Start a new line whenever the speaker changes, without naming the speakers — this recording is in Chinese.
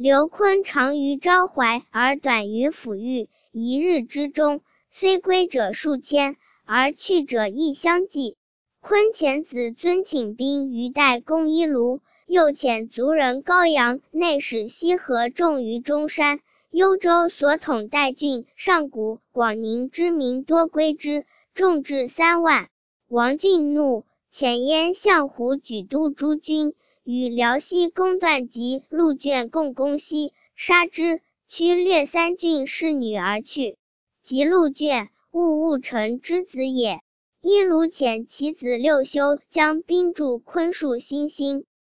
刘琨长于昭怀，而短于抚育，一日之中，虽归者数千，而去者亦相继。琨遣子尊请兵于代公伊卢，又遣族人高阳内史西河众于中山。幽州所统代郡、上谷、广宁之民多归之，众至3万。王浚怒，遣燕相胡举督诸军，与辽西公段及陆卷共攻西，杀之，驱掠3郡士女而去。及陆卷，兀臣之子也。伊卢遣其子六修将兵助琨戍新兴。